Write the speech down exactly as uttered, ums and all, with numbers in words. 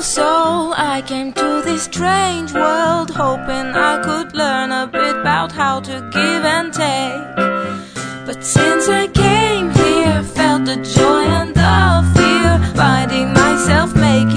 soul, I came to this strange world hoping I could learn a bit about how to give and take. But since I came here, felt the joy and the fear, finding myself making